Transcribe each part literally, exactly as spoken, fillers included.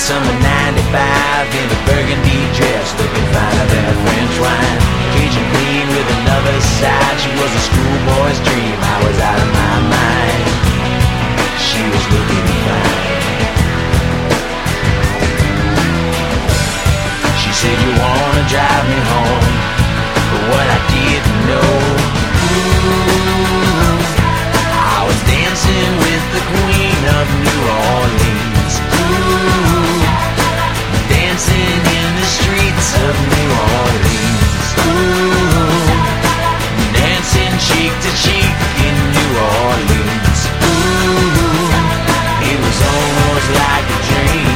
summer ninety-five in a burgundy dress, looking finer than a French wine. Cajun queen with another side, she was a schoolboy's dream. I was out of my mind. She was looking fine. She said, you wanna drive me home, but what I didn't know, ooh, I was dancing with the queen of New Orleans. Ooh, dancing in the streets of New Orleans. Ooh, dancing cheek to cheek in New Orleans. Ooh, it was almost like a dream.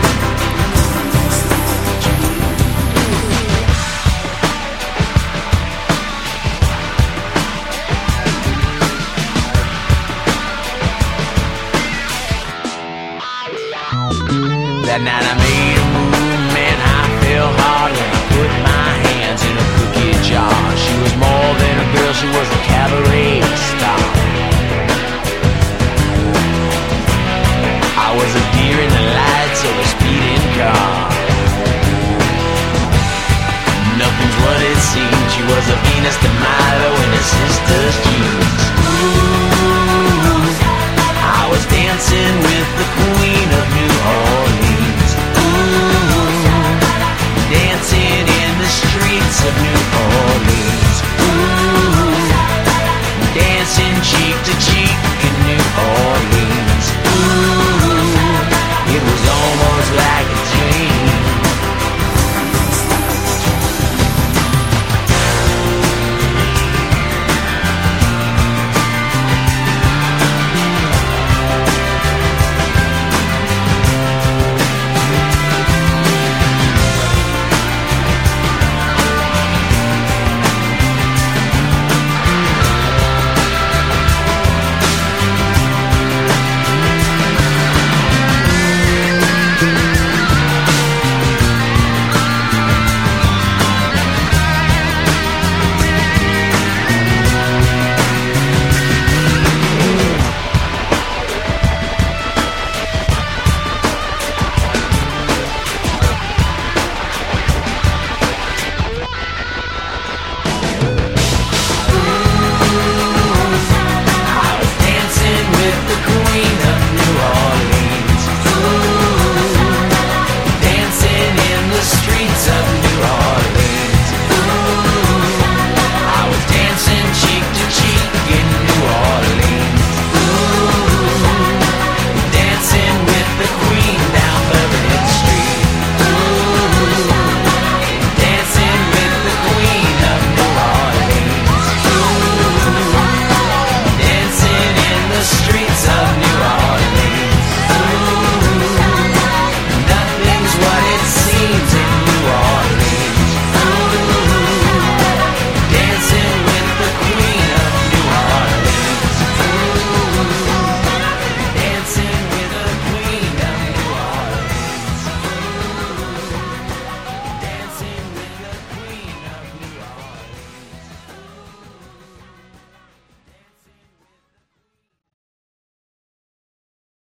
That night I made a move, man, I fell hard when I put my hands in a cookie jar. She was more than a girl, she was a cabaret star.